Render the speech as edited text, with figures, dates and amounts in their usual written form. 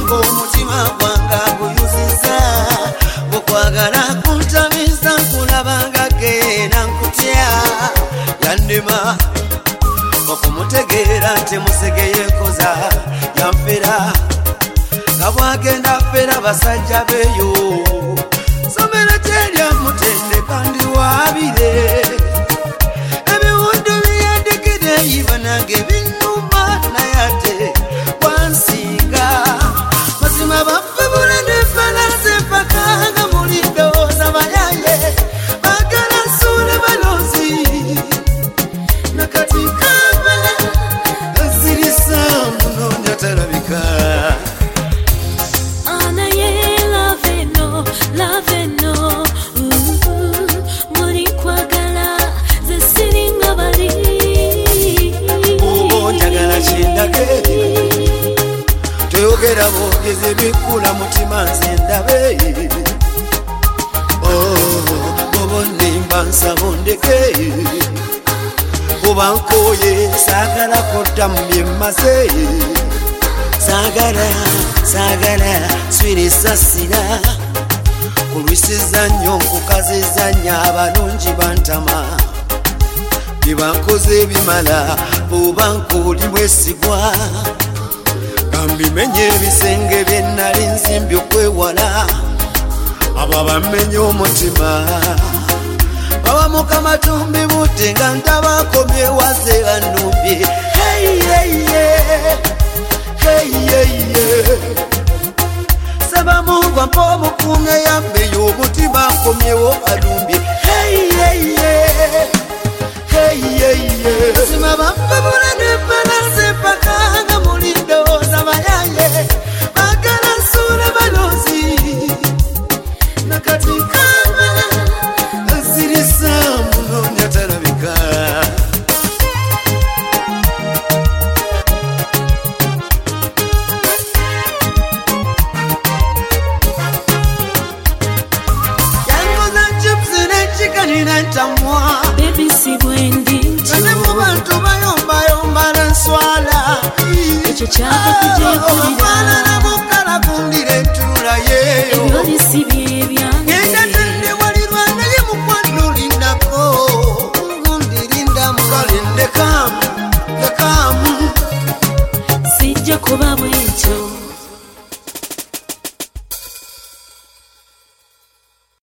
ng'omutima gwanga guyuziza okwagala kuntamisa nkulabanga genda nkutya yannema okumutegeera nti musegeyekoza yanfera nga bwagenda fera basajja beeyo somera terya mutende kandi waabire ebiwundu byeyandikire yibanange binnuma naye ate wansinga mazima baffe bulane falase pakanga muli ndowooza bayaye bagala nsuule balozi nakati kamba azirisa munoonya talabika toyogera bwogeze bikula mutima nze ndabe bobo nimba nsaba ondeke kuba nkoye saagala kodda mu bye mmaze saagala swirisasira kulwisiza nnyo nkukazizanya abalungi bantama byebankoze ebimala oba nkoli mwesigwa kambimenye ebisenge bye nnali nzimbi okwewala abo bamenye omutima baba mukama tumbibutte nga ntabakomye waze banumbye saba Mungu ampa omukunga yambeyo omutima akomyewo alumbye sima bambabula nepalase pakanga muli ndowooza bayaye bagala nsuule balozi nakati kamba azirisa munoonya talabika yangoza chips n'ekikani ntamwa baby si bwendi bantu bayombayomba nenswala ekyo kyava kujekulira nabukala kundira entula yeeyo ebyoli si bye byange genda tendewalirwa naye mukwano lindako ngundirindamu kale ndekamu sijja kuba bwekyo